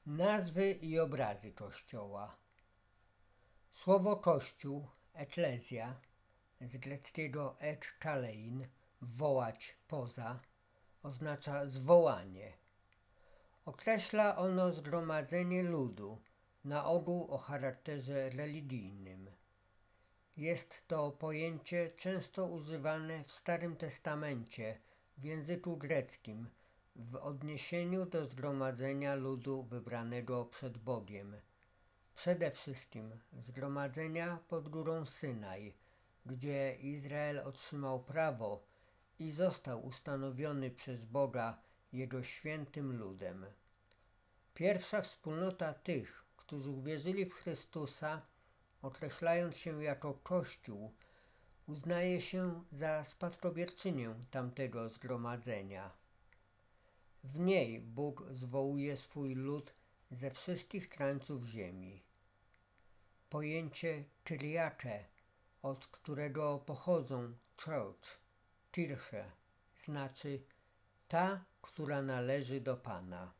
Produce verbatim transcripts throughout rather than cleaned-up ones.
Nazwy i obrazy Kościoła. Słowo Kościół, eklezja, z greckiego ekkalein, wołać poza, oznacza zwołanie. Określa ono zgromadzenie ludu, na ogół o charakterze religijnym. Jest to pojęcie często używane w Starym Testamencie w języku greckim w odniesieniu do zgromadzenia ludu wybranego przed Bogiem. Przede wszystkim zgromadzenia pod górą Synaj, gdzie Izrael otrzymał prawo i został ustanowiony przez Boga jego świętym ludem. Pierwsza wspólnota tych, którzy uwierzyli w Chrystusa, określając się jako Kościół, uznaje się za spadkobierczynię tamtego zgromadzenia. W niej Bóg zwołuje swój lud ze wszystkich krańców ziemi. Pojęcie kyriake, od którego pochodzą church, kirche, znaczy ta, która należy do Pana.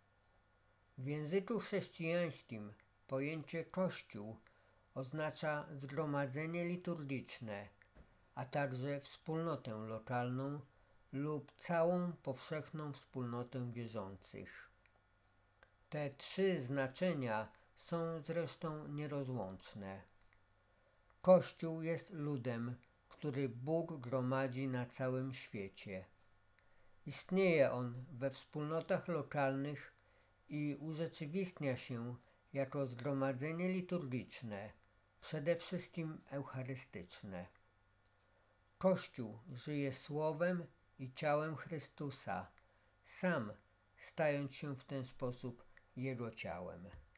W języku chrześcijańskim pojęcie Kościół oznacza zgromadzenie liturgiczne, a także wspólnotę lokalną lub całą powszechną wspólnotę wierzących. Te trzy znaczenia są zresztą nierozłączne. Kościół jest ludem, który Bóg gromadzi na całym świecie. Istnieje on we wspólnotach lokalnych i urzeczywistnia się jako zgromadzenie liturgiczne, przede wszystkim eucharystyczne. Kościół żyje słowem i ciałem Chrystusa, sam stając się w ten sposób Jego ciałem.